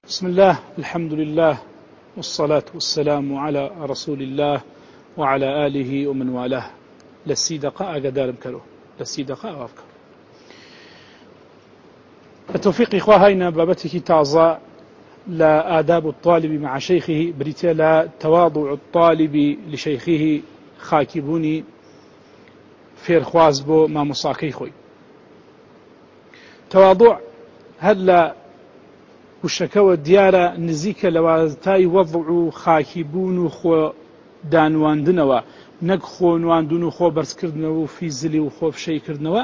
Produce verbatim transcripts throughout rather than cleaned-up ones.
بسم الله الحمد لله والصلاة والسلام على رسول الله وعلى آله ومن والاه. لسي دقاء قدار بكره لسي دقاء وافكر التوفيق إخوة هينا بابتك تعظى لا آداب الطالب مع شيخه بريتيا لا تواضع الطالب لشيخه خاكبوني فير خوازبو ما مصاكي خوي تواضع هلا وشكوى الديارة نزيك لوازتاي وضع خاكبون خو دانواندنوا نك خو نواندن خو برس كردنوا في زلي وخو في شي كردنوا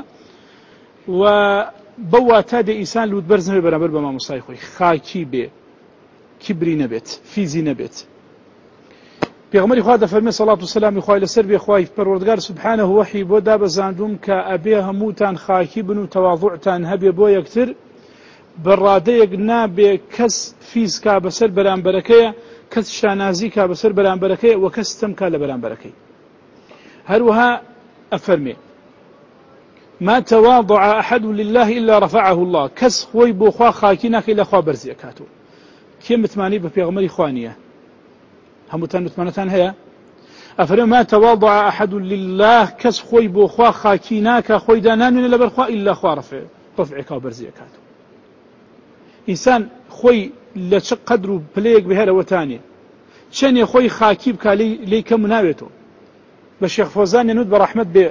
وبواتا دي إنسان لود برزنه برابر بما مصاي خوي خاكي بي كبري نبت فيزي نبت بيغمري خواه فرمي صلاة والسلام إخوائي لسر بي إخوائي پروردگار سبحانه وحي بو دا بزاندوم كأبيه هموتان خاكبن وتواضعتان هبي بو يكتر بەڕادەیەک نابێ کەس فیز کا بەسەر بەرامبەرەکەیە کەس شانازی کا بەسەر بەرامبەرەکەیە و کەس ستەم کا لە بەرامبەرەکەی. هەروەها ئەفەرمێ ما تواضع أحد لله إلا رفعه الله. کەس خۆی بۆ خوا خاکی ناکەی لە خوا بەرزی ئەکاتەوە. کێ متمانی بە پێغەمبەری خوا نییە؟ هەمووتان متمانەتان هەیە؟ ئەفەرمێ ما تواضع أحد لله. کەس خۆی بۆ خوا خاکی ناکە خۆی دانانوێنێ لەبەر خوا إلا خوا ڕەفعی کا و بەرزی ئەکاتەوە. ئینسان خۆی لە چ قەدر و پلەیەک بهێرەوەتانێ چەندێ خۆی خاکی بکا لێی کەم ناوێتەوە. بە شێخ فۆزان نوت بە ڕەحمەت بێ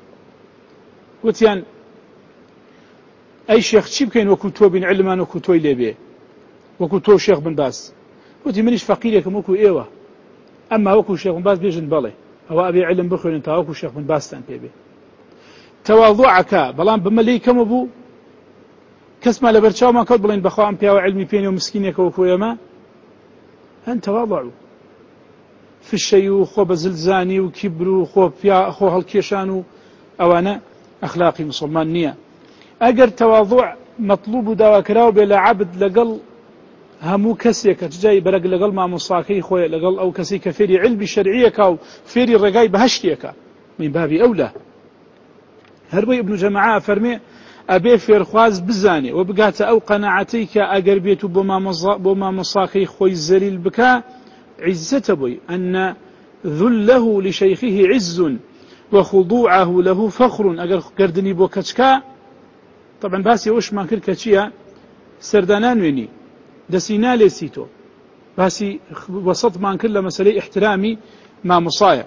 وتیان ئەی شێخ چی بکەین وەکو تۆ بین علمان وەکو تۆی لێبێ وەکو تۆ شێخ بن باس. وتی منیش فەقیرێکم وەکو ئێوە ئەمما وەکو شێخ بن باس بێژن بەڵێ ئەوە ئەبێ علم بخوێنن تا وەکو شێخ بن باستان پێبێ. تەواضوعەکە بەڵام بمە لێی کەمە بوو كسما لبرشاو ما كود بلين بخوام بيا وعلمي بيني ومسكينك وكويما أن تواضعوا في الشيوخ وبزلزاني وكبروا خو بيا خو هالكيشانو أو أنا أخلاقي مسلمان نية أجر تواضع مطلوب دواكراو بلا عبد لقل همو كسيك جاي برق لقل ما مصاكي خويا لقل أو كسي كفيري علمي شرعيك أو فيري الرقاي بهشتيك من باب أولى هربي ابن جماعة فرمي أبي فيرخواز بزاني وبقات أو قناعتيك أقربيت بما مصاخي خوي الزليل بكا عزة بي أن ذله لشيخه عز وخضوعه له فخر أقر قردني بو كتشكا. طبعا باسي وش ما كل كتشيا سردانان ويني دسينا ليسيتو باسي وسط ما كل مسألة احترامي ما مصايا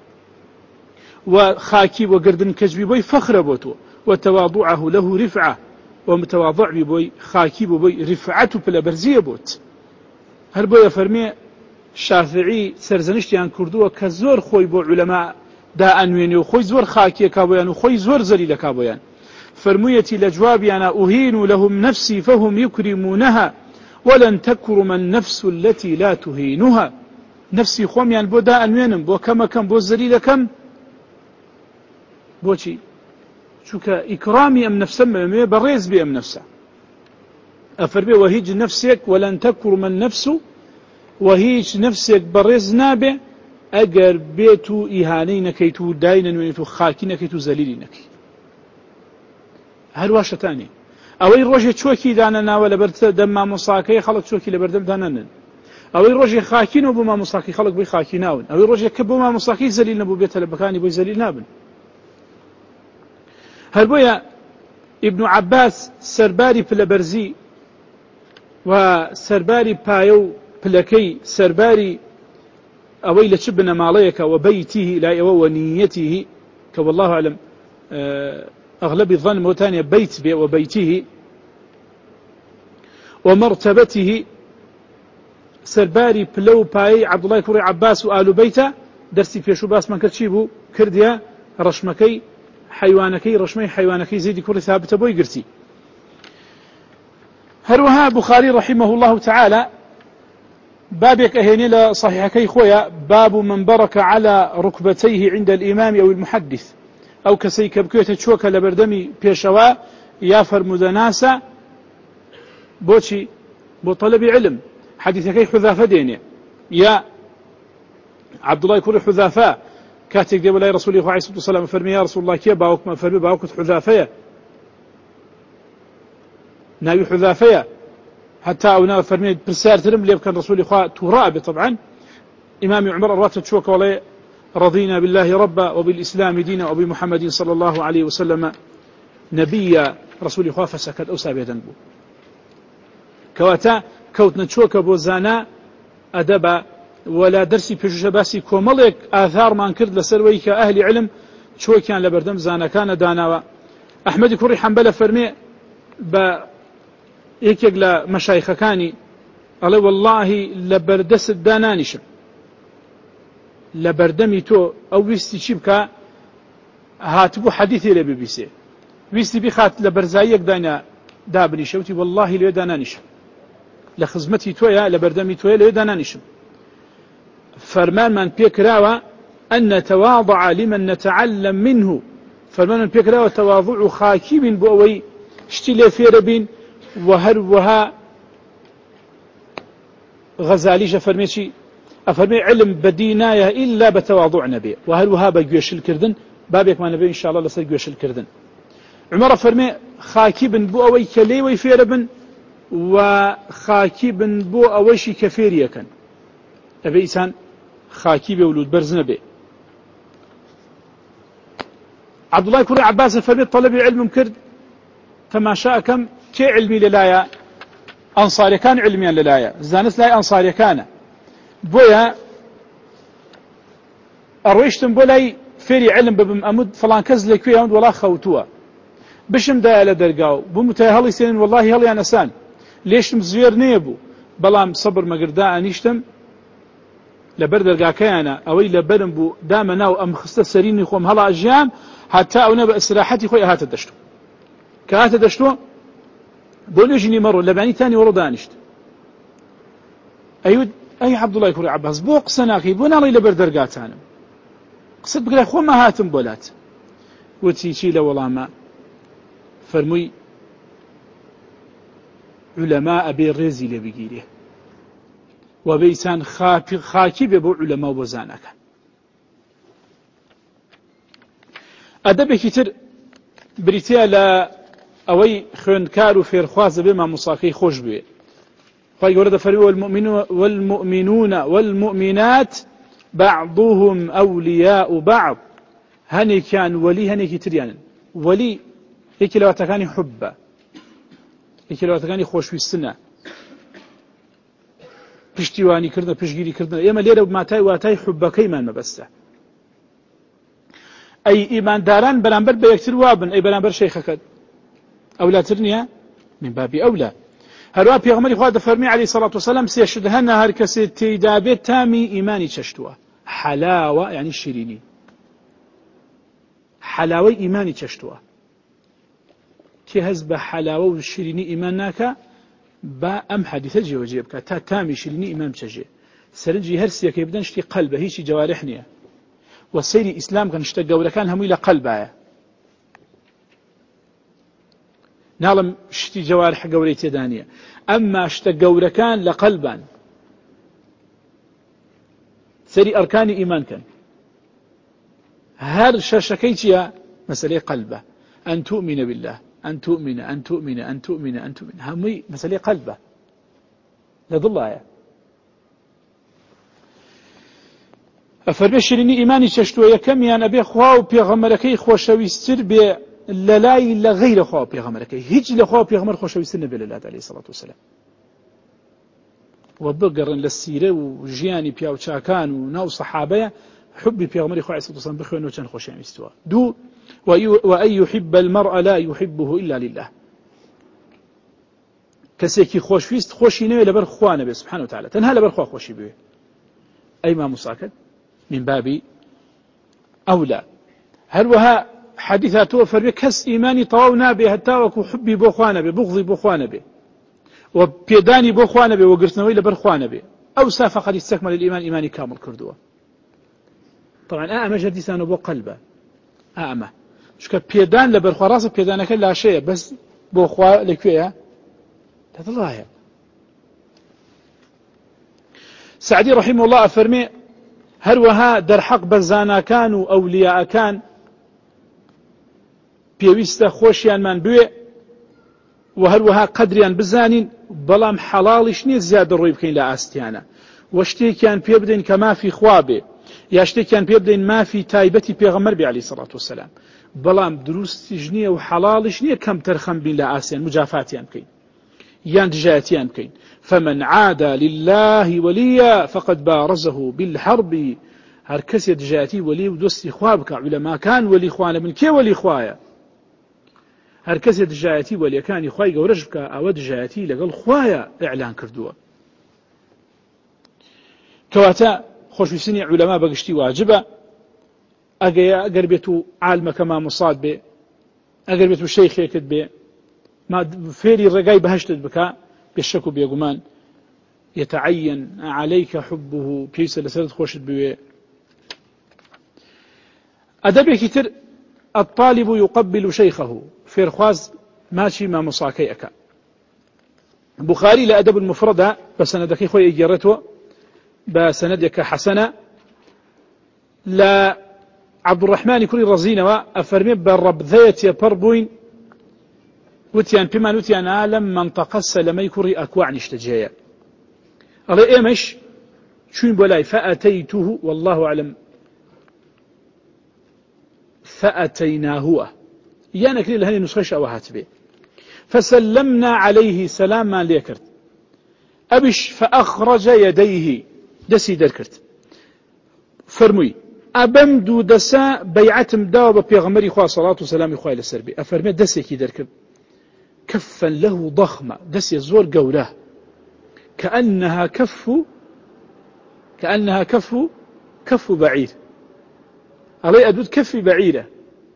وخاكي وقردن كجبي بي فخر بوتو وتواضعه له رفعة ومتواضع ببوي خاكي ببوي رفعته بلا برزية بوت. هل بوي فرمي الشافعي سرزنشتيان كردوه كزور خوي بو علماء دا أنويني وخوي زور خاكي كابويان وخوي زور زليل كابويان. فرميتي لجوابي أنا أهين لهم نفسي فهم يكرمونها ولن تكرم النفس التي لا تهينها. نفسي خوميان بو دا أنوينم بو كما كم بو زليل كم بوشي شوك إكرامي أم نفسه بريز بي أم نفسه أفربي وهيج نفسك ولن تكرم النفس وهيج نفسك بريز نابه أجر بيتو إهانين كيتو داينا ويتو خاكين كيتو زليلين كي هل واشتاني أو الرجل شوكي داننا ولا برت دم مصاكي خلق شوكي لبردم داننا أو الرجل خاكين وبما مصاكي خلق بي خاكيناون أو الرجل كبما مصاكي زليل نبو بيت لبكاني بي زليل نابن. هربويا ابن عباس سرباري بلبرزي وسرباري بايو بلكي سرباري أويل شبنا ماليك وبيته لا ونيته كوالله أعلم أغلب الظن موتانيا بيت بي وبيته ومرتبته سرباري بلو باي عبد الله كوري عباس وآل بيته درسي في شباس من كتشيبو كرديا رشمكي حيوانكي رشمي حيوانكي زيد كل ثابت بوي قرتي. هروها بخاري رحمه الله تعالى بابك أهيني لصحيحكي خويا باب من برك على ركبتيه عند الإمام أو المحدث أو كسيك بكيت تشوك لبردمي بيشوا يافر مدناسة بوشي بطلب علم حديثكي حذافة ديني يا عبد الله يكون حذافة كاتك دي ولاي رسول الله عليه الصلاة والسلام فرمي يا رسول الله كيف باوك ما فرمي باوك حذافية ناوي حذافية حتى أو فرمي برسالة ترم لي كان رسول إخوة تراب طبعا إمام عمر الرات تشوك ولا رضينا بالله ربا وبالإسلام دينا وبمحمد صلى الله عليه وسلم نبي رسول إخوة فسكت أو سابيا دنبو كواتا كوتنا تشوك بوزانا أدبا ولا درسي بجوش باسي كوملك آثار ما انكرد لسروي كأهل علم شو كان لبردم زانا كان داناوا أحمد كوري حنبلة فرمي ب يكيق لمشايخ كاني قال والله لبردس الدانانشم لبردمي تو أو ويستي شبكا هاتبو حديثي لبي بيسي ويستي بخات لبرزايك دانا دابني شوتي والله لو دانانشم لخزمتي تويا لبردمي تويا لو دانانشم فرمان من بيكراوا أن نتواضع لمن نتعلم منه فرمان من بيكراوا تواضع خاكي من بووي اشتلي فيربين وهروها غزالي فرميشي أفرمي علم بدينايا إلا بتواضع نبي وهروها بجيش الكردن بابك ما نبي إن شاء الله لسر جيش الكردن عمر فرمي خاكي بن بووي كلي ويفيربن وخاكي بن بوويشي كفيريا كان أبي إنسان خاكي بولود برزنا به عبد الله كوري عباس فرمي طلب العلم كرد فما شاء كم كي علمي للايا أنصاري كان علميا للايا زانس لاي أنصاري كان بويا أرويشتم بولاي فيري علم ببم أمد فلان كز لكويا ولا خوتوا بشم دا لدرقاو بمتاهلي سنين والله هلي أنا سان ليش مزير نيبو بلام صبر مقرداء نيشتم لبردرقا كيانا أوي لبرم بو دامناو أم خسته سريني خوم هلا أجيام حتى أو نبأ إسراحتي خوي هات دشتو كهات دشتو بقول يجيني مرة لبعني تاني ورا دانشت أيود أي عبد الله يكون عباس بوق سناكي بونا لي لبردرقات أنا قصد بقول أخو ما هاتم بولات وتيجي له والله ما فرمي علماء أبي الرزي لبيجيله وبيسان خاكي ببو علماء وزانك أدب كتير بريتيا لا أوي خنكار في الخواز بما مصاخي خوش به فيقول فرمي والمؤمنون والمؤمنون والمؤمنات بعضهم أولياء بعض هني كان ولي هني كتريان ولي هيك لو تكاني حبه هيك لو تكاني خوش في السنة پشتیوانی کردن پشگیری کردن ئێمە لێرە ماتای واتای حوبەکەیمان مەبەستە ئەی ئیمانداران بەرامبەر بە یەکتر وابن ئەی بەرامبەر شەیخەکەت ئەولاتر نییە من بابی ئەولا هەروە پێغەمبەری خوا دەفەرمی عەلەیهی سەڵات وسەلام سێشت هەنا هەر کەسێ تێیدا بێت تامی ئیمانی چەشتووە حەلاوە یعنی شیرینی حەلاوەی ئیمانی چەشتووە کێ هەست بە حەلاوە و شیرینی ئیمان ناکە با ئەم حەدیثە جێوەجێ بکە تا تامی شیرینی ئیمان بچەژێ سەرنجی هەر سێکەی بدەن شتی قەلبە هیچی جەوارح نییە و سەیری ئیسلام کەن شتە گەورەکان هەمووی لە قەلبایە ناڵم شتی جەوارح گەورەی تێدا نییە ئەمما شتە گەورەکان لە قەلبان سەری ئەرکانی ئیمان کەن هەر شەشەکەی چییە مەسەلەی قەلبە ئەن تؤمنە بالله أن تؤمن أن تؤمن أن تؤمن أن تؤمن همي مسألة قلبه لضلها أفربشرني إيماني تشتوى كم يعني أبي خواو بيغمركي خوشويستر ب للاي لغير خواو بيغمركي هج لخواو بيغمر خوشويستر بلله عليه الصلاة والسلام وبقرن للسيرة وجياني بياو شاكان وناو صحابة حبي بيغمري خواو عليه الصلاة والسلام بخوانو كان خوشويستوا دو وأن يحب المرء لا يحبه إلا لله كسيكي خوش فيست خوشي نوي لبر خوانه به سبحانه وتعالى تنها لبر خوا خوشي به أي ما مصاكد من باب أولى هل وها حديثاته فربي كس إيماني طواونا به هتاوك حبي بوخوانه به بغضي بوخوانه به وبيداني بوخوانه به وقرتنوي لبر خوانه به أو سافة قد استكمل الإيمان إيماني كامل كردوه طبعا أعمى جديسانه بو قلبه أعمى شكا بيدان لبرخوا راسه بيدانك لا شيء بس بوخوا لكوية تطلعها سعدي رحمه الله أفرمي هل وها در حق بزانا كانوا أولياء كان بيويست خوشيان من بوي وهروها قدريان بزانين بلام حلالش نية زيادة روي بكين لا أستيانا واشتي كان بيبدين كما في خوابه ياشتي كان بيبدين ما في تايبتي بيغمر بي عليه الصلاة والسلام بلام دروس جنية وحلالش نية كم ترخم بين لا أستيان مجافاتيان بكين يان دجاتيان بكين فمن عاد لله وليا فقد بارزه بالحرب هركس دجاتي ولي ودوستي خوابك علماء كان ولي خوانا من كي ولي خوايا هر کەسێ دژایەتی وەلیەکانی خوای گەورەش بکە ئەوە دژایەتی لەگەڵ خوایە ئیعلان کردووە کەواتە خۆشویستنی عولەما بەگشتی واجبە ئەگەر بێت و عالمەکە مامۆسات بێ ئەگەر بێت و شەیخێکت بێ فێری ڕێگای بەهەشتت بکە بێشەک و بێگومان يتعين عليك حبه پێویستە لەسەرت خۆشت بوێ ئەدەبێکی تر الطالب يقبل شيخه فێرخواز ماشي ما مصاكي أكا بخاري لأدب المفردة بسندكي خوي إجارته بسندك حسنة لا عبد الرحمن كل رزينة أفرمي بالرب ذات يبربوين وتيان بما نتيان عالم منطقة سلمي كري أكوعني اشتجايا الله إيمش شوين بولاي فأتيته والله أعلم فأتيناه يعني كلي لهني نسخش أو هاتبه فسلمنا عليه سلاما ليكرت أبش فأخرج يديه دسي دركرت فرمي أبمدو دسا بيعتم داوب بيغمري خواه صلاة وسلام خواه للسربي أفرمي دسي كي دركرت كفا له ضخمة دسي زور قوله كأنها كف كأنها كف كف بعير علي أدود كف بعيرة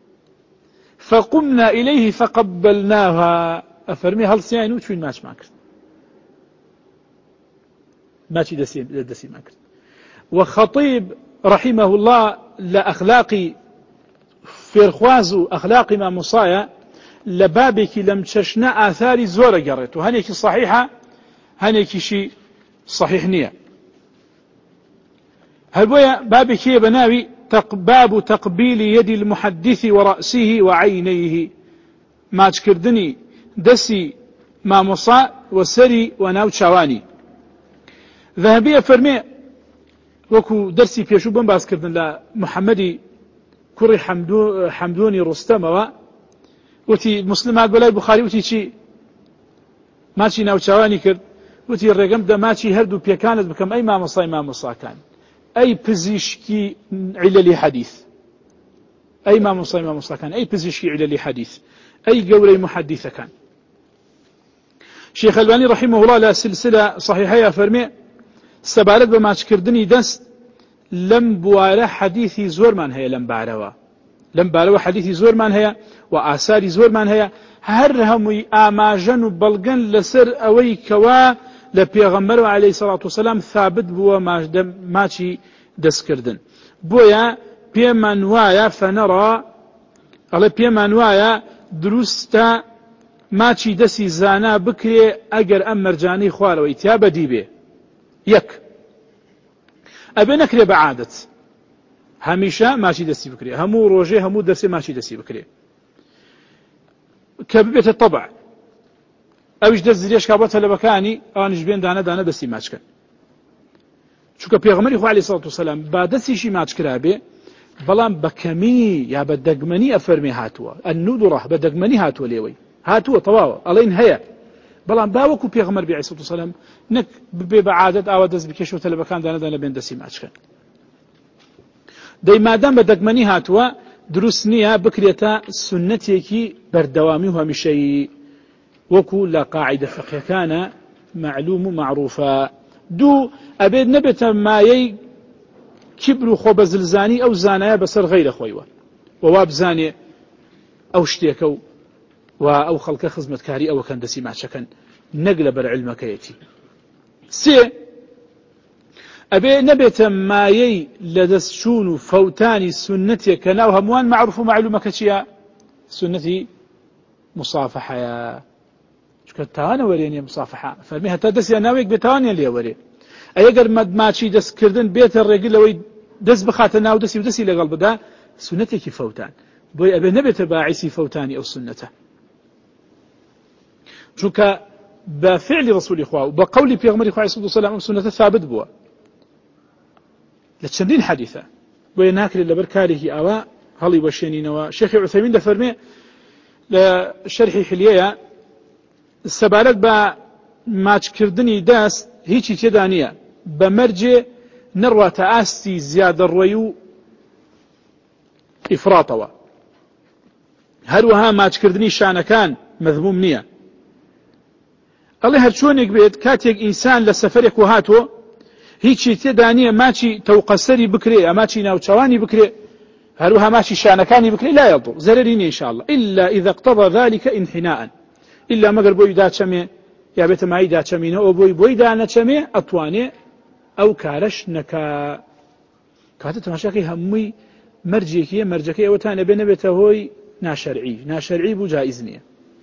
فقمنا إليه فقبلناها أفرمي هل سياني وشوين ماش ماكرت ماشي دسي دسي ماكرت وخطيب رحمه الله لأخلاقي فيرخوازو أخلاقي ما مصايا لبابك لم تشنا آثار زورة قريت وهنيك صحيحة هنيك شيء صحيح نية هل بويا بابك يا بناوي باب تقبيل يد المحدث ورأسه وعينيه ما تكردني دسي ما مصا وسري وناو شواني ذهبية فرمي وكو درسي بيشو بنباس كردن لا محمدي كري حمدو حمدوني رستم وتي مسلمة قولاي بخاري وتي شي ماشي ناو شواني كرد وتي الرقم ده ماشي هردو بيكانت بكم أي ما مصا ما مصا كان أي بزيشكي عللي حديث أي ما مصا ما مصا كان أي بزيشكي عللي حديث أي قولي محدثة كان شيخ الباني رحمه الله لا سلسلة صحيحة فرمي سبارت بما تكردني دست لم بواره حديثي زور من هي لم باروا لم باروا حديثي زور من هي وآثاري زور من هي هر همي آماجن بلغن لسر أوي كوا لبيغمبر عليه الصلاة والسلام ثابت بوا ماشي دسكردن بويا بيمن وايا فنرى على بيمن وايا دروستا ماشي دسي زانا بكري أجر أم مرجاني خوار ويتياب ديبه يك أبي نكري بعادة هميشا ماشي دسي بكري همو روجي همو درسي ماشي دسي بكري كبيبة الطبع أوش دز ليش كابوتها لبكاني أنش بين دانا دانا دسي ماشكن شو كبيغمري خو عليه الصلاة والسلام بعد دسي شي ماشكرا به بلان بكمي يا بدقمني أفرمي هاتوا الندرة بدقمني هاتوا ليوي هاتوا طواوا ألين هيا بلان باوكو بيغمر بي عليه الصلاة والسلام نك ببعادة أو دز بكيشو تلبكان دانا دانا بين دسي ماشكن داي مادام بدقمني هاتوا دروسنيا بكريتا سنتيكي بردوامي وهمشي وكو لا قاعدة فقه كان معلوم معروفا دو أبيد نبت ما يي كبر خوب زلزاني أو زانايا بسر غير خويوة وواب زاني أو شتيكو أو خلق خزمة كاري أو كان دسي معشكا نقل بر علمك يتي سي أبي نبت ما يي لدسشون فوتاني سنتي كناو هموان معروف معلومة كتيا سنتي مصافحة يا كتانا وريني مصافحة فرميها تدس يا ناويك بتاوانيا اللي وري أيقر مد ماشي دس كردن بيت الرجل لو دس بخاتنا ودسي ودسي لقلب ده سنتك فوتان بوي أبي نبت باعسي فوتاني أو سنته چونکە بفعل رسول إخوة وبقول بيغمر إخوة صلى الله عليه وسلم سنة ثابت بوا لتشندين حديثة ويناكل اللي بركاره أوا هلي وشينينوا شيخ عثيمين ده فرمي لشرح حلية السبالات با ماچ كردني داس هيچي تدانية بمرجع نروى تأستي زيادة الرويو إفراطوا هروها ماچ كردني شانا كان مذموم نية الله هرچونك بيت كاتيك إنسان لسفرك وهاتو هيچي تدانية ماچي توقسري بكري ماچي ناوچواني بكري هروها ماشي شانكاني بكري لا يضر زرريني إن شاء الله إلا إذا اقتضى ذلك انحناء إلا مقر بوي دا چمي يا بيت معي دا چمينه أو بوي بوي دا نچمي أطواني أو كارش نكا كاتت تماشاكي همي مرجيكي مرجكي وتاني بين بيته هوي ناشرعي ناشرعي بو جائزنية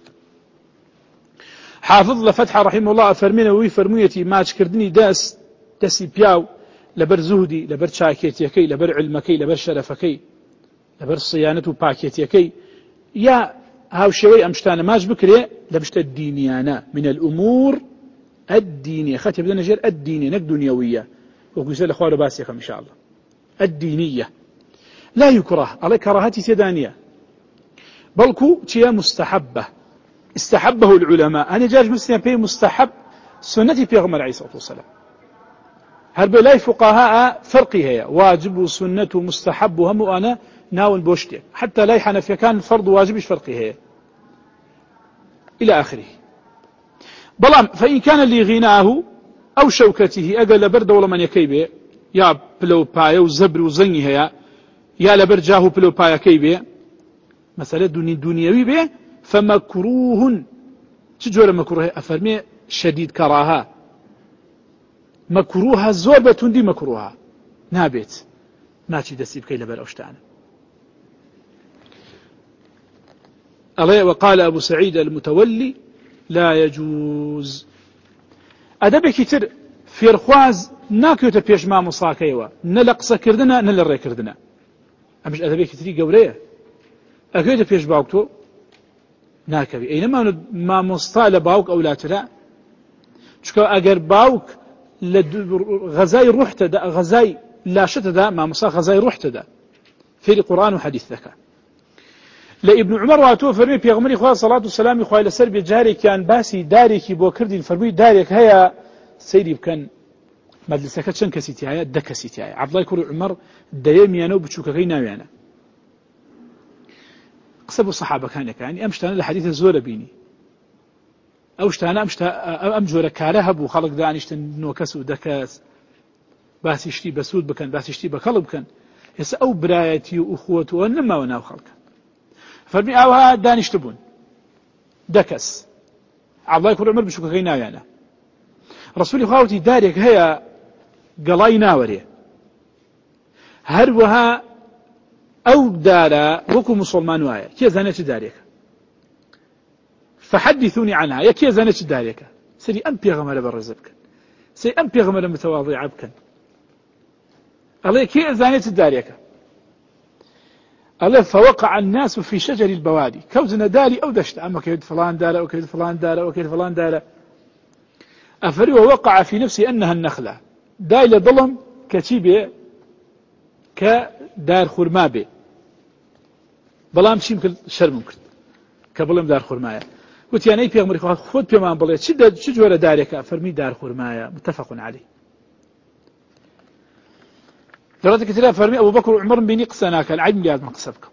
حافظ لفتح رحمه الله فرمينا وي فرميتي ماچ كردني داس دسي بياو لبر زهدي لبر شاكيتيكي لبر علمكي لبر شرفكي لبر صيانته باكيتيكي يا هاو شوي أمشتانا ماش بكري لبشت الدينيانا من الأمور الدينية خاتي بدنا نجير الدينية نك دنيوية وقوسي لأخوة باسيخة إن شاء الله الدينية لا يكره على كراهتي سيدانية بلكو تيا مستحبة استحبه العلماء أنا جاج مسلم بي مستحب سنتي بيغمر عليه الصلاة والسلام هل بلاي فقهاء فرقي هي واجب وسنة ومستحب وهم وأنا ناول بوشتي حتى لا يحنفي كان فرض واجبش فرقي هي إلى آخره بلام فإن كان لي غناه أو شوكته أقل برد ولا من يكيبه يا بلو بايا وزبر وزني هي يا لبرجاه بلو بايا كيبه مسألة دني دنيوي به فمكروه تجور مكروه أفرمي شديد كراهة مكروها زور بتندي مكروها نابت ماشي دسيب كي لبر أوشتانا الله وقال أبو سعيد المتولي لا يجوز أدبك تر في رخواز ناكيوتا بيش ما مصاكيوا نلقصة كردنا نلري كردنا أمش أدبك تري قوريه أكيوتا بيش باوكتو ناكبي أينما ما مصطال باوك أو لا ترى شكو أجر باوك غزاي روح تدا غزاي لا شتدا ما مصا غزاي روح تدا في القرآن وحديث ذكا لابن عمر واتو فرمي بيغمري خواه صلاة والسلام خواه لسر بجاري كان باسي داري كي بو كردين فرمي داريك هيا سيدي بكان مجلسك چن كسيتي هيا دا كسيتي هيا عبد الله يكور عمر دايم يانو بتشوكا كي ناويانا قصبوا الصحابة كان يعني أمشتانا لحديث الزورة بيني أوشتانا أمشتا أمجور كارهب وخلق دانشتن نوكس ودكاس باس يشتي بسود بكن باس يشتي بكلب بكن يس أو برايتي وأخوته ونما وناو خلق فرمي أوها دانشتبون دكس عبد الله يكون عمر بشوك غينا يعني رسولي خاوتي داريك هي قلاي ناوري هروها أو دارا وكو مسلمان وايا كي زانيت داريك فحدثوني عنها يا كي زانيت داريك سري أم بيغمر برزبك سري أم بيغمر متواضع بك الله كي زانيت داريك الله فوقع الناس في شجر البوادي كوزنا داري أو دشت أما كيد فلان دارا أو كيد فلان دارا أو كيد فلان دارا أفري ووقع في نفسي أنها النخلة دايل ظلم كتيبه كدار خرمابه بلام شي ممكن شر ممكن كبلم دار خرمايا قلت يعني في أمريكا خود بيمان بليت شدة شجورة دارك فرمي دار خرمايا متفق عليه لراتك تلا فرمي أبو بكر وعمر بيني قسناك العلم لياد مقصبك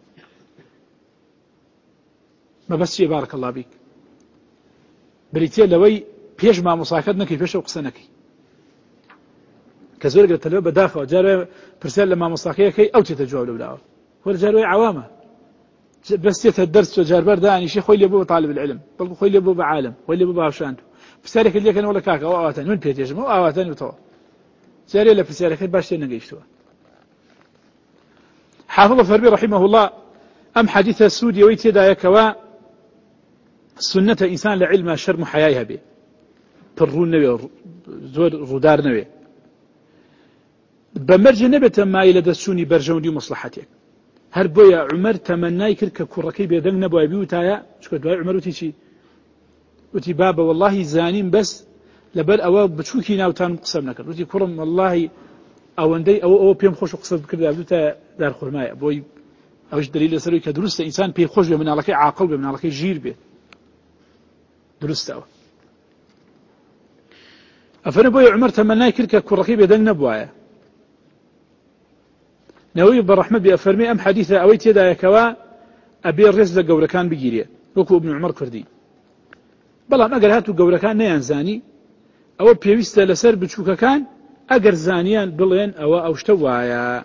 ما بس شيء بارك الله بيك بريتيا لوي بيش ما مصاكدنك بيش وقسنك كزول قلت له بدافع جاري برسال لما مصاكيك أو تتجاوب له هو جاري عوامه بس يتدرس وجاربر ده يعني شيء خوي اللي أبوه طالب العلم بل خوي اللي أبوه عالم خوي اللي أبوه عشانته بسالك اللي كان ولا كاكا أو أواتن من بيت يجمع أو أواتن وتوا جاري لا بسالك باش نجيشتوا حافظ فربي رحمه الله أم حديث السودي ويتدا يكوا السنة إنسان لعلم شر محياها به برون نبي زور ردار نبي بمرج نبت ما إلى دسوني برجوني مصلحتك هر بويا عمر تمناي كرك كركي بيدن نبوي بيوتايا شكو دواي عمر وتيشي وتي بابا والله زانين بس لبر أو بتشوكي ناوتان قسم نكر وتي كرم والله أو عندي أو أو بيم خوش قصد كذا بدو دار خرماء بوي أوش دليل سروي كدرست إنسان بي خوش من على كي عاقل من على كي جير به درست أو أفرنا بوي عمر تمناي كركا كرقي بدن نبوايا نووي بالرحمة بأفرمي أم حديثة أويت يدا يكوا أبي الرزق جورا كان بجيريا وكو ابن عمر كردي بلا ما قال هاتو جورا كان نيان زاني أو بيويست لسر بتشوكا كان أجر زانيان بلين أو أوشتوايا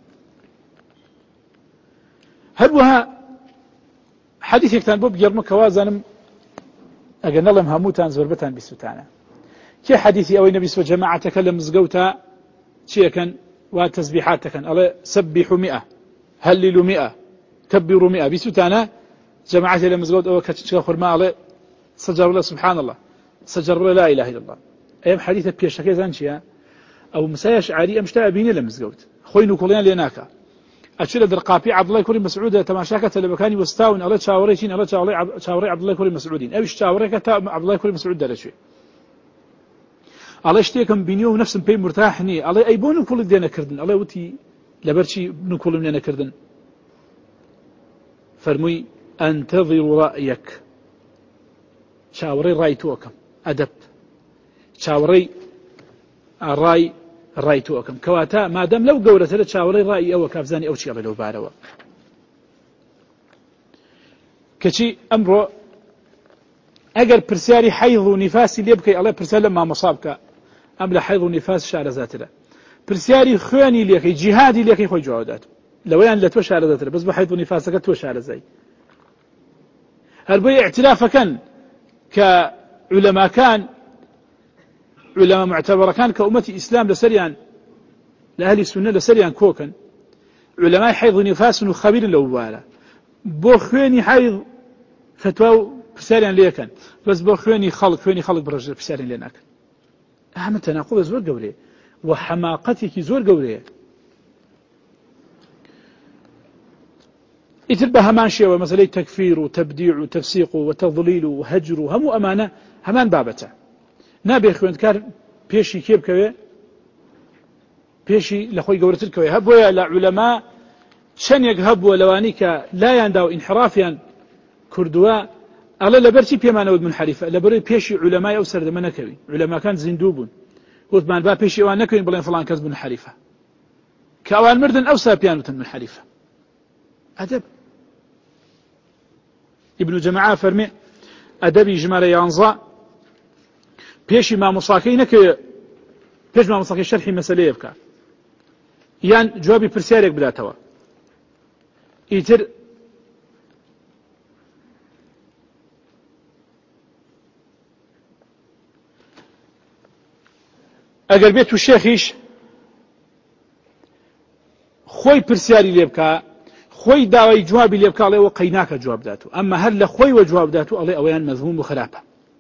هلوها حديث يكتان بوب جرم كوازنم أجن الله مهموتان زربتان بسوتانا كي حديثي أو النبي صلى الله عليه وسلم جماعة تكلم مزجوتا شيء كان وتسبيحات كان الله سبحوا مئة هللوا مئة كبروا مئة بسوتانا جماعة لما زجوت أو كتشكر خرما الله سجر الله سبحان الله سجر الله لا إله إلا الله أيام حديثة بيشكي زانشيا أو مسايش عادي أمشتاء بيني لما زجوت خوينو كلنا ليناكا أشيل درقابي عبد الله كريم مسعود تماشاكة لبكاني واستاون الله شاوريشين الله شاوري شاوري عبد الله كريم مسعودين أيش شاوري كتا عبد الله كريم مسعود ده شيء الله اشتيكم بينيو نفس بي مرتاحني الله أيبون كل دينا كردن الله وتي لبرشي بنو كل مننا كردن فرمي انتظروا رأيك شاوري رأيتوكم أدب شاوري الرأي رأيتوكم كواتا ما دام لو قولت لك شاوري رأي أو كافزاني أو شيء لو باروا كشي أمره أجر برسالي حيض ونفاس اللي يبكي الله برسال لما مصابك أملا حيض ونفاس شعر ذاته برسالي خواني ليكي جهادي ليكي خوي جوادات لو يعني لا توش على ذاته بس بحيض ونفاسك توش على زي هل بي اعتلاف كان كعلماء كان علماء معتبر كان كأمة إسلام لسريان لأهل السنة لسريان كوكا علماء حيض ونفاس وخبير لو بالا بو خواني حيض فتوى بسارين ليكن بس بو خواني خلق خواني خلق برجل بسارين ليناك أهم تناقض زور قولي وحماقتك زور قولي يتبه همان شيء ومثلا تكفير وتبديع وتفسيق وتضليل وهجر هم أمانة همان بابته نابي خوان كار بيشي كيب كوي بيشي لخوي قورة الكوي هبوا يا لعلماء شن يقهبوا لوانيك لا ينداو انحرافيا كردوا الله لبرتي بيمان ود منحرفة لبري بيشي علماء أو سرد منكوي علماء كان زندوبون وثمان با بيشي وان نكوين بلين فلان كذب منحرفة كأوان مردن أو سابيانو منحرفة أدب ابن جماعة فرمي أدبي جمال يانزا بيشي ما مصاكي نكوي بيش ما مصاكي شرحي مسألة يبكى يان جوابي برسياريك بداتوا يتر اگر بيتو الشيخيش خوي برسياري ليبكا خوي داوي جوابي ليبكا عليه وقيناك جواب داتو اما هل لخوي وجواب داتو عليه اويان مذموم وخرابه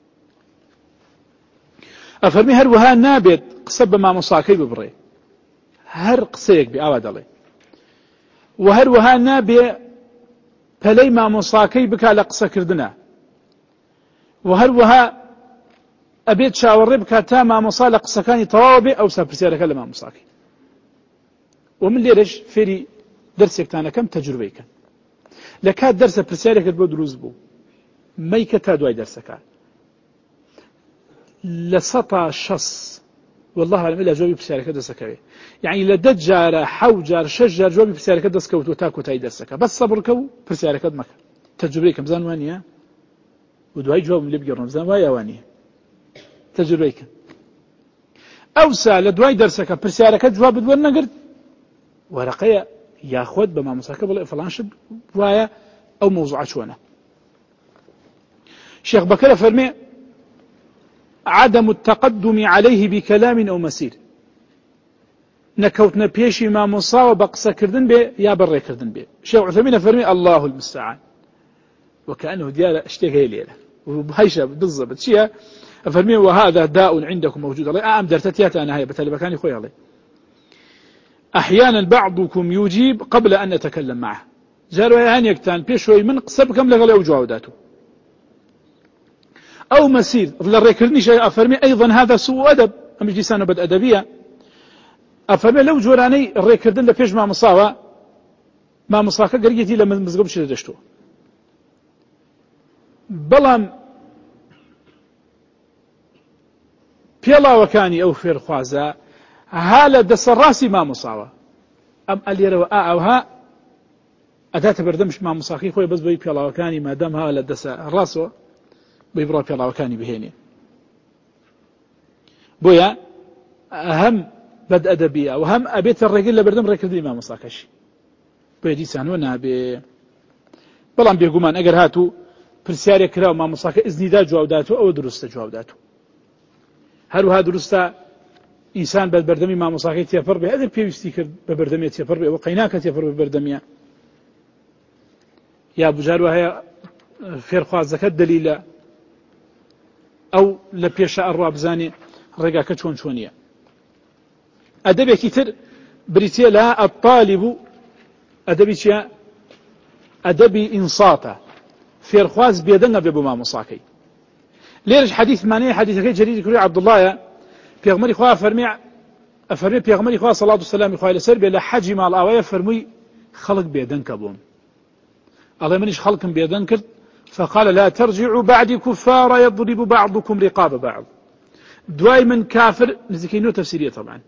افرمي هر وها نابت قصب ما مصاكي ببري هر قصيك بأواد عليه وهر وها نابي بلي ما مصاكي بك على قصة كردنا وهر وها أبيت شاوري بك تا ما مصالة قصة كاني طوابي أو سابرسيارك لما مصاكي ومن ليرش فيري درسك تانا كم تجربي كان لكات درس برسيارك البو دروز بو ميكا تادواي درسك لسطا شص والله أعلم إلا جوابي برسيارك درسك يعني لدجار حوجار شجار جوابي برسيارك درسك وتاكو تاي درسك بس صبركو برسيارك دمك تجربي كم زان وانيا ودواي جواب اللي بيقرن زان وايا وانيا تجربي كم أوسع لدواي درسك برسيارك جواب دون نقرد ورقية ياخذ بما مساكب فلانش وايا أو موضوعات شوانا شيخ بكر فرمي عدم التقدم عليه بكلام أو مسير نكوتنا بيشي ما مصاوب بقصة كردن بي يا بري كردن بي شيخ عثمين فرمي الله المستعان وكأنه ديالة اشتغي ليلة وبهيشة بالضبط شيء فرمي وهذا داء عندكم موجود الله أعم درتتيات أنا هاي بتالي بكاني خوي الله أحيانا بعضكم يجيب قبل أن نتكلم معه جاروا يهان يكتان بيشوي من قصب كم لغلي وجواداته أو مسير للريكردني شيء أفرمي أيضا هذا سوء أدب أمش لسانه بد أدبية أفرمي لو جوراني الريكردن لفيش ما مصاوى ما مصاكا قريتي لما مزقبش لدشتو بلام بيلا وكاني أو فير خوازا هالا دس الراسي ما مصاوى أم أليرا وآوها أداة بردمش ما مصاخي خوي بس بي بيلا وكاني ما دام هالا دس الراسو بيبرا بيلا وكاني بهيني بويا أهم بد أدبية وهم أبيت الرجل لبردم ركضي ما مصاكش بيدي سانونا ب بلان بيقومان أجر هاتو برسياري كراو ما مصاك إذن دا جواب داتو أو درست جواب داتو هلو ها درستا إنسان ببردمي ما مصاكي تيفر به أدر بيوستي كرد ببردمي تيفر به وقيناك تيفر ببردمي يا بجار وهي فير خوازك الدليل أو لبيشاء الرواب زاني رقاك چون چونية أدبي كتر بريتيا لا الطالب أدبي شيء أدبي إنصاته فير خواز بيدنا ببما مصاكي ليرج حديث ماني حديث كي جريد كري عبد الله يا بيغمري خواه فرمي أفرمي بيغمري خواه صلاة والسلام خواه لسر بلا حجي مع الآوية فرمي خلق بيدنك بون الله منيش خلق بيدنك فقال لا ترجعوا بعد كفار يضرب بعضكم رقاب بعض دواي من كافر نزكينو تفسيرية طبعا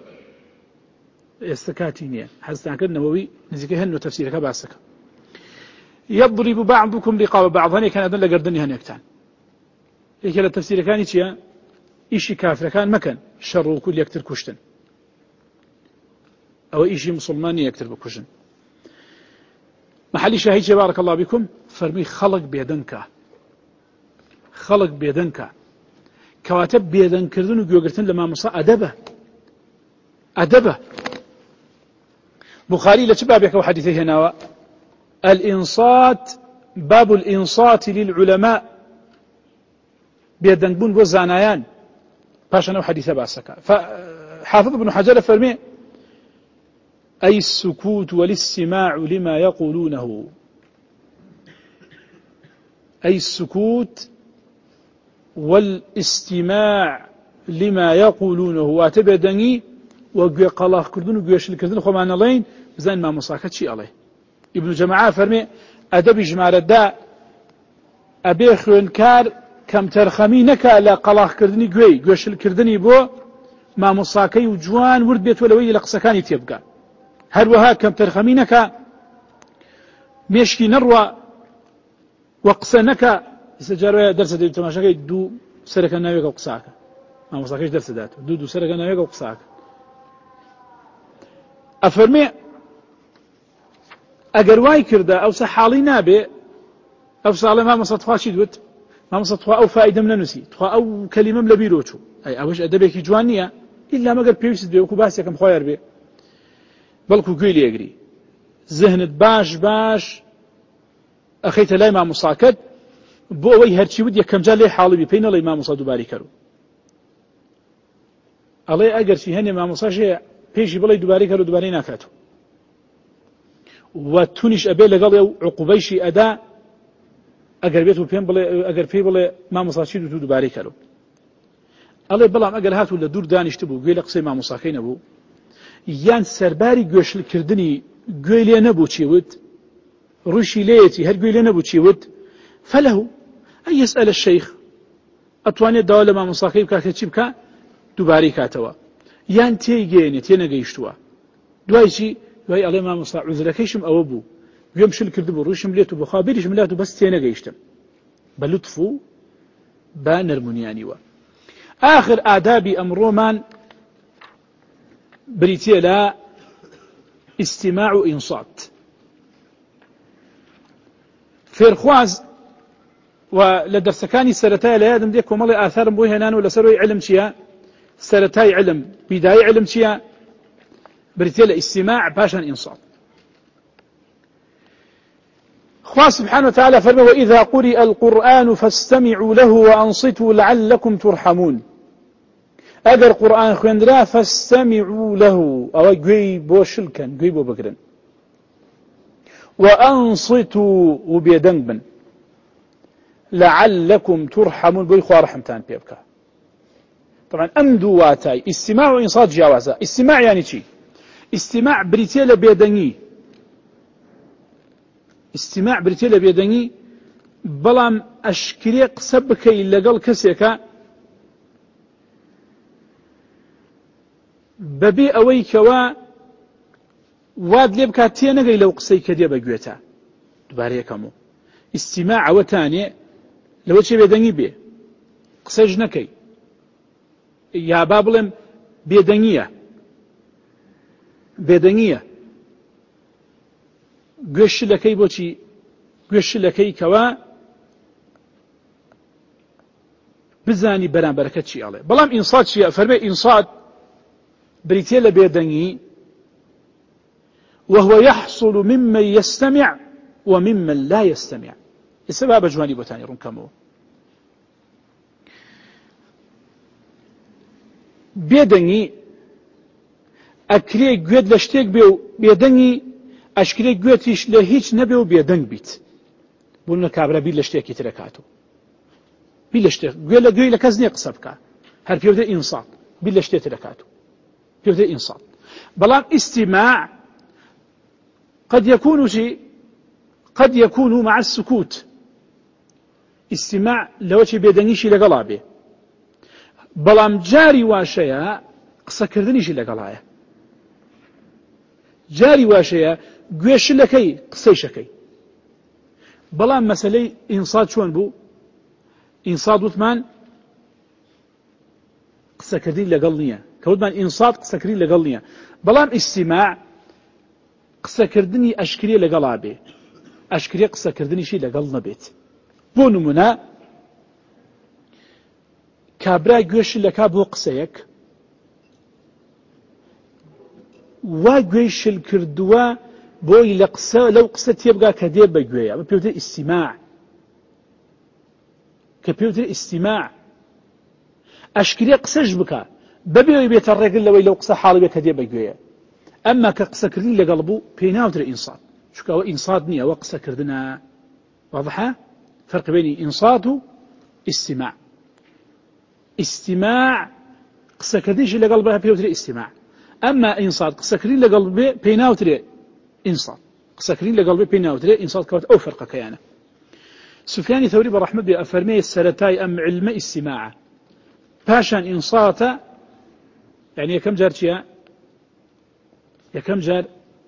يستكاتينيا حسنا كد نووي نزكيهنو تفسيرك باسك يضرب بعضكم رقاب بعض هني كان أدن لقردني هني أكتان إيش التفسير كان يتيا إيشي كافر كان مكان شر كل يكتر كشتن أو إيشي مسلماني يكتر بكشتن محل شاهد بارك الله بكم فرمي خلق بيدنك خلق بيدنك كواتب بيدن كردن وجوجرتن لما مصا أدبه أدبه بخاري لتبابك وحديثه هنا الإنصات باب الإنصات للعلماء بيدن بون وزانيان باشنا حديث باسك فحافظ ابن حجر فرمي أي السكوت والاستماع لما يقولونه أي السكوت والاستماع لما يقولونه واتبدني وقوي قلاه كردون وقوي شل كردون خو معنا لين بزين ما مصاكت شيء عليه ابن جماعة فرمي أدب جمال الداء أبي خوينكار كم ترخمي نكا لا قلاه كردني قوي قوي شل كردني بو ما مصاكي وجوان ورد بيت ولوي لقسكاني تيبقى هل وها كم ترخمي نكا مشكي نروى وقسنك استجارة درس دي تماشاكي دو سرك الناويك وقساك ما مصاكيش درس داته دو دو سرك الناويك وقساك أفرمي أجر واي كردا أو سحالي نابي أو سالم ما مصطفى شدوت ما مصطفى أو فائدة من نسي تخا أو كلمة ملبيروتو أي أوش أدبك جوانية إلا ما قال بيوسد بيه وكباسي كم خير بيه بلكو قيلي يجري ذهنت باش باش أخيت لا ما مصاكد بو أوي هرشي ودي كم جال لي حالي بينا لا ما مصادو باري كرو الله أجر شيء هني ما مصاشي بيجي بلا دوباري كرو دوباري ناكاتو وتونش أبي لقال عقوبيشي أداء أجر بيته بين بلا أجر في بلا ما مصاشي دو دوباري كرو الله بلا ما أجر هاتو لدور دانش تبو قيل قصي ما مصاكين أبو يان سرباري جوشل كردني قيل نبو تشيود رشي ليتي هل قيل نبو تشيود فله أن يسأل الشيخ أتواني الدولة ما مصاكيب كاكتشيبكا دوباري كاتوا يان تيجيني تينا قيشتوا دوايشي دواي الله ما مصاع عذركيشم أو أبو يمشي الكردبو روشم ليتو بخابيرش ملاتو بس تينا قيشتم بلطفو بانر منيانيوا آخر آدابي أمرومان بريتيا لا استماع إنصات فيرخواز ولدرسكاني سرتاي لا يدم ديك ومالي آثار بوي هنان ولا سروي علم شيا سرتاي علم بداية علم شيا بريتيا استماع باشا إنصات خواس سبحانه وتعالى فرمى وإذا قرئ القرآن فاستمعوا له وأنصتوا لعلكم ترحمون أجر قرآن خندرا فاستمعوا له أو جوي بوشلكن جوي بوبكرن وأنصتوا وبيدنبن لعلكم ترحمون بوي خوار رحمتان بيبكى. طبعا أم دواتاي استماع وإنصات جوازة. استماع يعني شي؟ استماع بريتيل بيدني، استماع بريتيل بيدني بلام أشكري قسبك إلا قال كسيك ببي أويك و واد لبكا تينغي لو قسيك دي بقويتا دوباره كمو. استماع وتاني لو شي بيدني بي قسج نكي يا بابلم بيدنية بيدنية قش لكي بوشي قش لكي كوا بزاني بران بركت شي عليه. بلام إنصات شي فرمي إنصات بريتيل بيدني وهو يحصل ممن يستمع وممن لا يستمع. السبب جواني بوتاني رنكمو بيدني أكري جود لشتيك بيو بيدني أشكري جوتيش لهيج نبيو بيدنج بيت بقولنا كابرا بيل لشتيك يتركاتو بيل لشتيك جولا جولا كزني قصبك هل بيوده إنصات بيل لشتيك تركاتو بيوده إنصات. بلام استماع قد يكون شيء قد يكون مع السكوت. استماع لو شي بيدنيشي لقلابه بلام جاري واشيا قصة كردنيشي لقلايا جاري واشيا قويش لكي قصيشكي. بلام مسألة إنصاد شون بو إنصاد وثمان قصة كردين لقلنيا كودمان إنصاد قصة كردين لقلنيا. بلام استماع قصة كردني أشكري لقلابه أشكري قصة كردنيشي لقلنا بيت بو نمونا كابرا گوێش لەکا بۆ قسەیەک وا گوێشل کردووە بۆی لە قسە لەو قسە تێبگا کە دێ بە گوێیە بە پێوتر ئیستیماع کە پێوتر ئیستیماع ئەشکرێ قسەش بکە بەبێ بێتە ڕێگر لەوەی لەو قسە حاڵی بێ کە دێ بە گوێیە. ئەمما کە قسەکردنی لەگەڵ بوو پێی ناوترە ئینسات چونکە ئەوە ئینسات نییە ئەوە قسەکردنە. واضحە؟ فرق بين إنصات واستماع. استماع قصة كرديش اللي قلبها بيوتري استماع. أما إنصات قصة كردين اللي قلبه بيناوتري إنصات قصة كردين اللي قلبه بيناوتري إنصات كوات أو فرق كيانه. سفيان ثوري برحمة بأفرمي السلتاي أم علم استماع باشان إنصات يعني كم جار شيء يا كم جار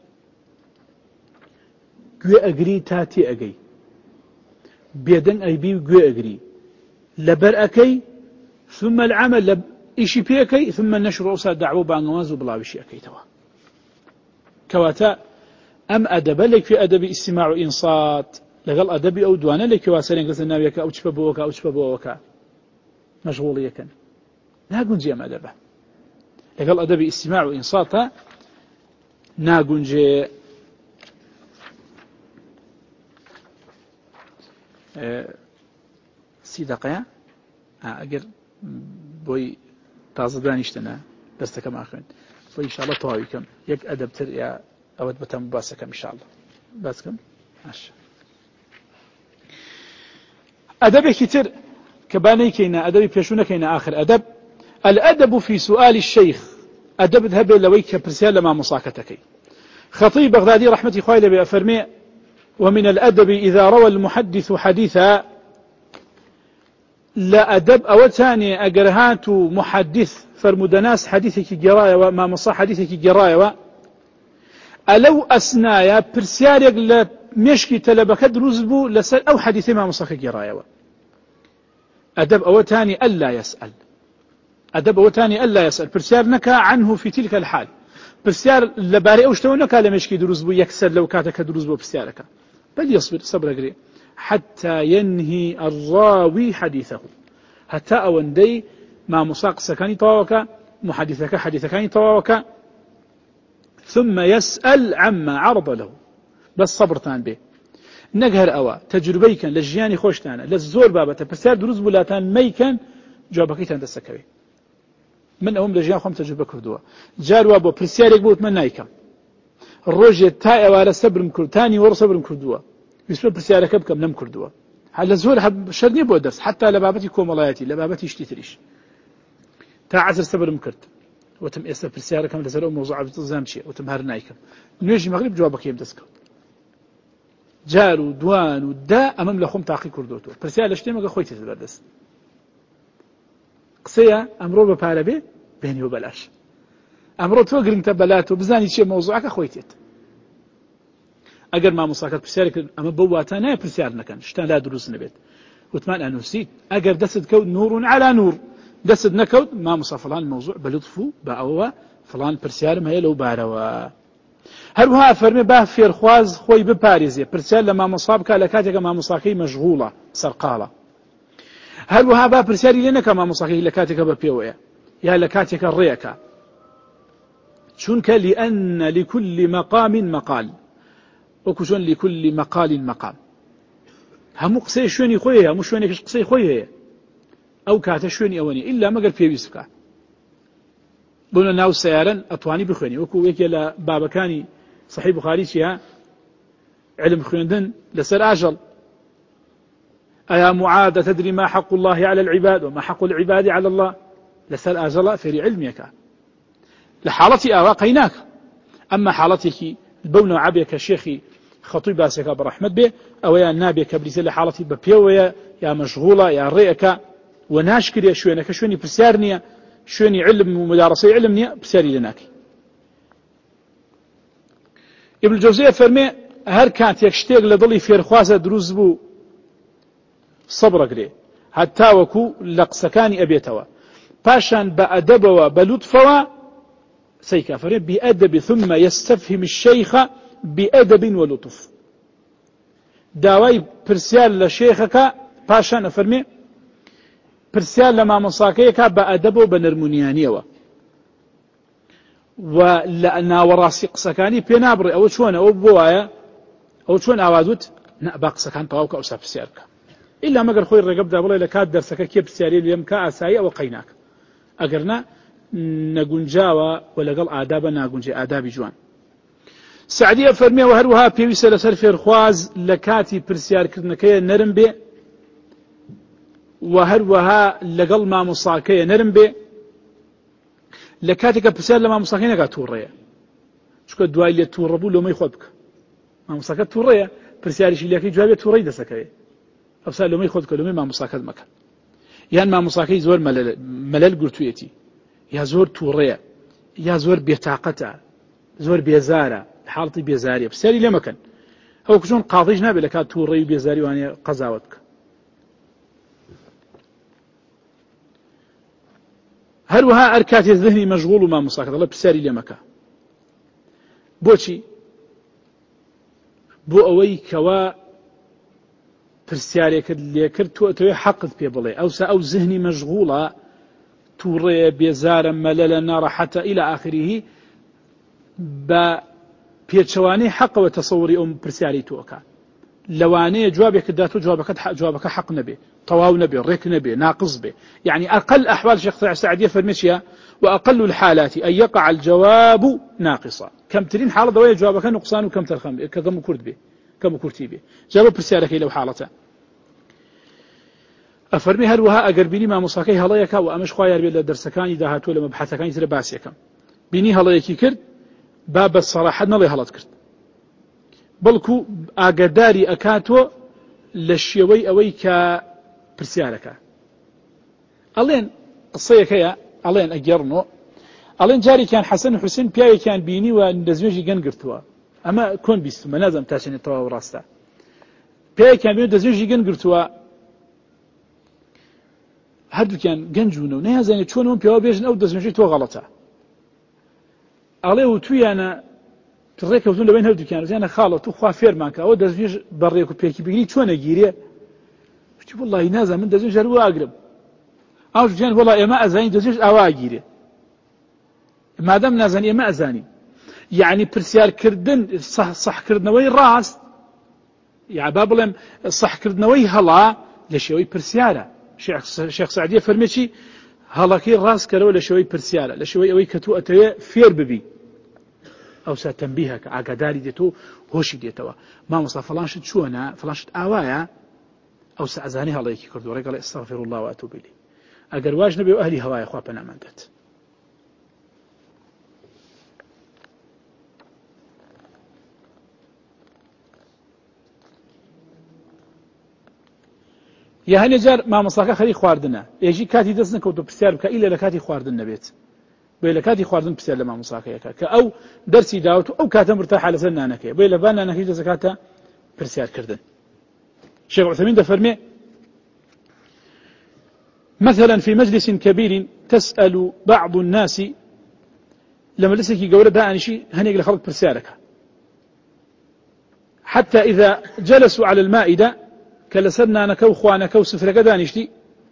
قوي أجري تاتي أجي بيدن أي بي قوي أجري لبر أكي ثم العمل لب إيشي بيكي ثم النشر أصلا دعوة بانغواز وبلا بشي أكي توا كواتا أم أدب لك في أدب استماع إنصات لقال أدبي أو دوانا لك واسرين قلت النبي أو تشببوك أو تشببوك مشغولية كان ناقنجي أم أدبه لقال أدبي استماع إنصات ناقنجي أه سي دقيقة أجر بوي تازدانيشتنا بس كم آخرين فإن شاء الله طاويكم يك أدب تر يا أود بتم باسكم إن شاء الله بس كم ماشي أدب كتير كباني كينا أدب بيشونا كينا آخر أدب الأدب في سؤال الشيخ أدب ذهب لويك برسالة مع مصاكتك. خطيب بغدادي رحمة خويله بأفرمي ومن الأدب إذا روى المحدث حديثا لا أدب أو ثاني أجرهات محدث فرمدناس حديثك جرايا وما مصح حديثك جرايا ألو أسنايا برسيارك لمشكي تلبك درزبو لسال أو حديث ما مصح جرايا أدب أو ثاني ألا يسأل أدب أو ثاني ألا يسأل برسيار نكا عنه في تلك الحال برسيار لباري أوشتو نكا لمشكي درزبو يكسر لو كاتك درزبو برسيارك بل يصبر صبر قريب حتى ينهي الراوي حديثه حتى أوندي ما مساق سكاني طواوك محدثك حديثكاني طواوك ثم يسأل عما عرض له بس صبرتان به نقهر أوا تجربيكا لجياني خوشتانا للزور بابتا برسال دروز بلاتان ميكا جوابكيتان دستكوي من أهم لجيان خم تجربة كردوا جاروا بو برسالك بوت من نايكا الرجل تائي وعلى صبر مكردو تاني ور صبر مكردوا يسمى برسالك بكم نم كردوا هل زور هب شرني بودرس حتى لبابتي كوملايتي لبابتي اشتتريش تا عزر سبر مكرت وتم اسا برسيارة كم لسر موضوع بتزام شيء وتم هرنايكم نيجي مغرب جوابك يم دسكوت جارو دوان ودا امام لخم تعقي كردوتو برسيار لشتي مغا خويتي تبردس قسيا امرو بپاربي بيني وبلاش امرو تو گرنت بلاتو بزاني شي موضوعك خويتيت اگر ما مساكت برسيارك اما بواتانا برسيار نكن شتان لا دروس نبيت وثمان انوسيت اگر دست كود نور على نور دست نكود ما مصافلان الموضوع بلطفو باوا فلان برسيار ما لو باروا هروها فرمي باه فير خواز خوي بباريزي برسيار لما مصابك لكاتك ما مصاكي مشغوله سرقاله هروها با برسيار لينك ما مصاكي لكاتك ببيويا يا لكاتك الريكا شنك لان لكل مقام مقال وكشون لكل مقال مقام هم قصي شوني خويا هم شوني كش قصي خويا او كاته شوني اوني الا ما قال في يوسفك بونا ناو سيارا اطواني بخوني وكو ويك لا بابكاني صحيح بخاري شيها علم خوندن لسر اجل ايا معاذ تدري ما حق الله على العباد وما حق العباد على الله لسر اجل في علمك لحالتي اواقيناك اما حالتك بونا عبيك شيخي خطيب باسك برحمة به او يا نابي كبريسه لحالتي ببيويا يا مشغوله يا ريئك وناشكر يا شوينك شويني برسيارنيا شويني علم ومدارسي علمنيا برسياري لناك ابن الجوزية فرمي هر كانت يكشتيق لضلي فيرخواسة دروز بو صبر قري حتى وكو لقسكاني أبيتوا باشان بأدبوا بلطفوا سيكا فرمي بأدب ثم يستفهم الشيخ بأدب ولطف داوي برسيال لشيخك باشان فرمي برسيال لما مصاكيك بأدبوا بنرمونيانيوا ولأنا وراسي قسكاني بينابري أو شون أو بوايا أو شون أوادوت نأبا قسكان طواوك أو سابسيارك إلا ما قال خوي الرقب دابلا لكاد درسك كيف سياري اليوم كأسايا وقيناك أقرنا نقنجاوا ولا قال آدابا ناقنجي آدابي جوان سعدية فرمي وهروها بيويسة لسر فيرخواز لكاتي برسيار كرنكي نرم بي وهروها لقل ما مصاكي نرم بي لكاتك برسيار لما مصاكي نقا توريا شكو الدواء اللي توربو لو ما يخوضك ما مصاكي توريا برسياريش اللي يكي جوابي توري دسكي أبسال لو ما يخوضك لو ما مصاكي مكان يعني ما مصاكي زور ملل, ملل قرتويتي يا زور توريا يا زور بيتاقتا زور بيزارة حالتي بيزارية بسياري لما كان هو كشون قاضيش نابي لكات توري بيزاري واني قزاوتك هروها أركات الذهني مشغول وما مصاكت الله بساري لمكا بوشي بو أوي كوا برسياري كد ليكر توي حقت بي بلي أو سا أو ذهني مشغولة توري بيزارا مللا نار حتى إلى آخره با بيتشواني حق وتصوري أم برسياري توكا لواني جوابك داتو جوابك جوابك حق نبي طواو نبي ريك نبي ناقص به يعني أقل أحوال شيخ سعدية فرمشيا وأقل الحالات أن يقع الجواب ناقصا كم ترين حالة ضوية جوابك نقصان وكم ترخم كم كرد به كم كرتي به جواب برسالك لو حالته أفرمي هل وها أقربيني ما مصاكي هلايك وأمش خوايا بيلا درسكاني داهاتو لما بحثكاني ترى باسيكم بيني هلايكي كرد باب الصراحة نلي هلات كرد بلكو ئاگاداری ئەکاتۆ لە شێوەی ئەوەی کە پرسیارەکە ئەڵێن قسەیەکەیە ئەڵێن ئەگەڕنۆ ئەڵێن جارێکیان حەسەن و حوسێن پیاوێکیان بینی و دەستنوێژی گەن گرتووە ئەمە کۆن بیستمە نازانم تا چەندێک تەواو ڕاستە پیاوێکیان بینی دەستنوێژی گەن گرتووە هەردووکیان گەنجونە و نەیانزانێت چۆن ئەم پیاوە بێژن ئەو دەستنوێژی تۆ غەڵەتە ئەڵێ و تویانە ڕێکەوتون لەبین هەردووکیان زیانە خاڵە تو خوا فێرمانکە ئەوە دەستنوێژ بەڕێک و پێکی بگری چۆنە گیرێ وتی وەڵڵاهی نازانم من دەستنوێژ هەروە ئاگرم ئەو ژیان وەڵڵا ئێمە ئەزانی دەستنوێژ ئاوا ئاگیرێ مادام نازانی ئێمە ئەزانی یعنی پرسیارکردن سەحکردنەوەی ڕاست یا با بڵێم سەحکردنەوەی هەڵا لە شێوەی پرسیارە شێخ سعدیە فەرمێ چی هەڵەکەی ڕاست کەرەوە لە شێوەی پرسیارە لە شێوەی ئەوەی کە تۆ ئەتەوێ فێر ببی أو ستنبيهك عقداري ديتو هوشي ديتوا ما مصطفى فلانشت شونا فلانشت آوايا أو سأزاني هلايكي كردو رجال استغفر الله وأتوب إليه أجر واج نبي وأهلي هواي أخوة بنا مندت يا هني جار ما مصاكا خلي خواردنا يجي كاتي دسنا كوتو بسيار بك إلا لكاتي خواردنا بيت بيلا كاتي خواردن بسيار لما مصاكا يكا أو درسي داوت أو كاتم مرتاح على سنة أنا كي بيلا بانا أنا كي زكاتا بسيار كردن شيخ عثمين ده فرمي مثلا في مجلس كبير تسأل بعض الناس لما لسكي قولة داعني شيء هنيق لخلق برسالك حتى إذا جلسوا على المائدة كلسنا نكو خوانا كو سفرك دانشتي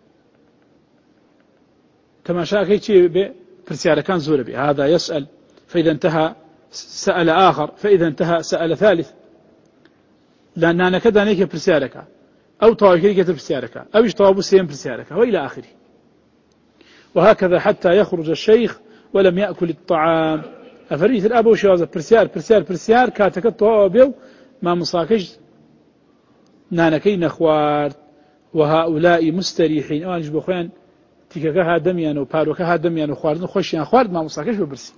تماشا كيتشي برسالة كان زور بي هذا يسأل فإذا انتهى سأل آخر فإذا انتهى سأل ثالث لأننا كذا نيك برسالك أو طاوكيك برسالك أو يشطابوا سيم برسالك وإلى آخره وهكذا حتى يخرج الشيخ ولم يأكل الطعام أفريت الأب وشوازة برسيار برسيار برسيار كاتك الطوابيو ما مصاكش نانكي نخوار وهؤلاء مستريحين أوانش بخوان تيكاكها دميان وباروكها دميان وخواردن خوشيان خوارد ما مصاكش ببرسي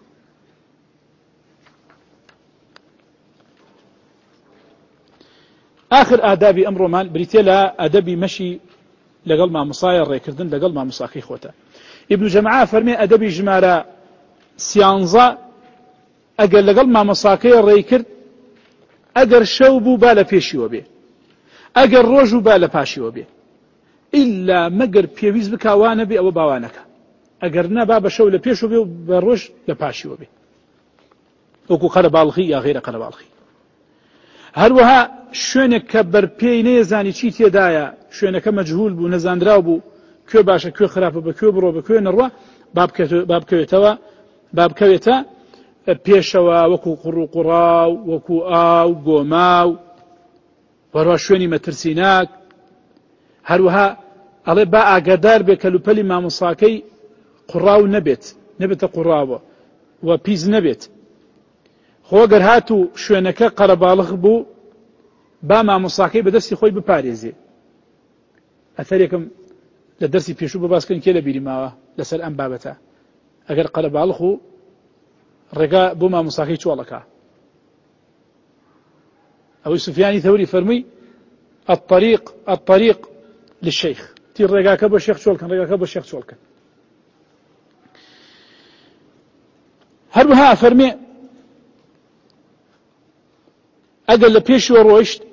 آخر آداب أمر مال بريتيلا أدبي مشي لقل ما مصاير ريكردن لقل ما مصاكي خوتا ابن جماعة فرمي أدبي جمارة سيانزا أقل لقل ما مصاكي ريكرد أقر شوبو بالا بيشي وبي أقر روجو بالا باشي وبي إلا مقر بيويز بكاوانا بي أو باوانك أقر نبابا شو لبيشو بي وبروج لباشي وبي وكو قرب الخي يا غير قرب الخي هروها شوێنێک کە بەرپێی نەیەزانی چی تێدایە شوێنەکە مەجهول بوو نەزانراو بوو کوێ باشە کوێ خراپە بە کوێ بڕۆ بە کوێ نەڕوا با بکەوێتەوە با بکەوێتە پێشەوە وەکو قوڕ و قوڕاو وەکو ئاو گۆماو وەروە شوێنی مەترسیناک هەروەها ئەڵێ با ئاگادار بێ کەلوپەلی مامۆساکەی قوڕاو نەبێت نەبێتە قوڕاوە و پیس نەبێت خۆگەر هاتوو شوێنەکە قەرەباڵغ بوو با مامۆساکەی بەدەستی خۆی بپارێزێ ئەثەرێکم لە دەرسی پێشوو بەباسکەن کێ لە بیری ماوە لەسەر ئەم بابەتە ئەگەر قەرەباڵغ و ڕێگا بۆ مامۆساکەی چۆڵەکە ئەوەی سوفیانی ثەوری فەرمووی الطريق الطريق للشيخ تیر ڕێگاکە بۆ شێخ چۆڵکەن ڕێگاکە بۆ شێخ چۆڵکەن هەروەها فەرمێ ئەگەر لە پێشەوە ڕۆیشت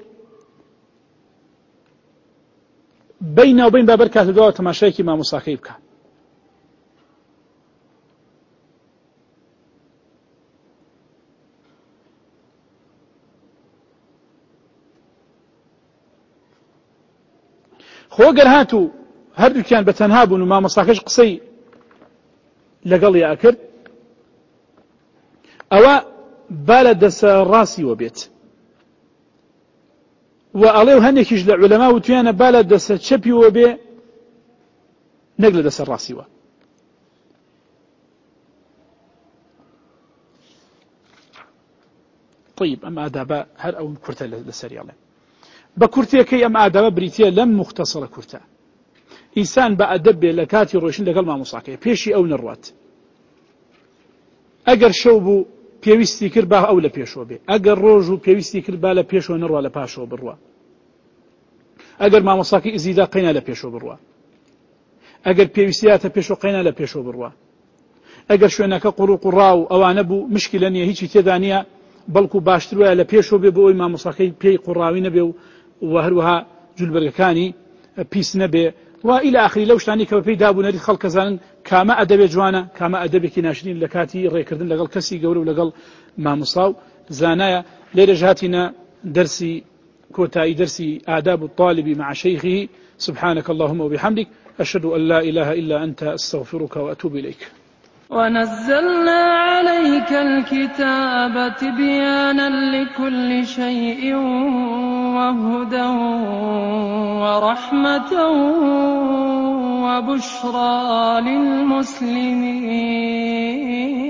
بەینە و بەین بابەر کاتەداوە تەماشایەکی مامۆساکەی بکە خۆگەر هاتوو هەردووکیان بە تەنها بوون و مامۆساکەش قسەی لەگەڵیا کرد ئەوە با لە دەسە ڕاستیوە بێت و ئەڵێ و هەندێکیش لە عولەما وتویانە با لە دەسە چەپیوە بێ نەک لە دەسە ڕاستیوە طيب ئەم ئادابە هەر ئەو کورتە لەسەریاڵێ بە کورتێکەی ئەم ئادابە بریتیە لەم مختصرە کورتە ئینسان بە ئەدەب بێ لە کاتی ڕۆیشتن لەگەڵ مامۆساکەی پێشی ئەو نەڕوات ئەگەر شەو بوو پێویستی کرد با ئەو لە پێشەوە بێ ئەگەر ڕۆژ و پێویستی کرد با لە پێشەوە نەڕوا لە پاشەوە بڕوا ئەگەر مامۆساکەی ئزیدا قەینا لە پێشەوە بڕوا ئەگەر پێویستیاتە پێشەوە قەینا لە پێشەوە بڕوا ئەگەر شوێنەکە قوڕ و قوڕا و ئەوانە بوو مشکلە نییە هیچی تێدا نییە بەڵکو باشتر وایە لە پێشەوە بێ بۆ ئەوی مامۆساکەی پێی قوڕاوی نەبێ و هەروەها جولبەرگەکانی پیس نەبێ و إلى آخر لو شتانی کە پێی دابوو نەریت خەڵک زانن کامە ئەدەبێ جوانە کامە ئەدەبێکی ناشرین لە کاتی ڕێکردن لەگەڵ کەسی گەورە و لەگەڵ مامۆسا و زانایە لێرە هاتینە دەرسی كوتاي درسي آداب الطالب مع شيخه سبحانك اللهم وبحمدك أشهد أن لا إله إلا أنت أستغفرك وأتوب إليك ونزلنا عليك الكتاب تبيانا لكل شيء وهدى ورحمة وبشرى للمسلمين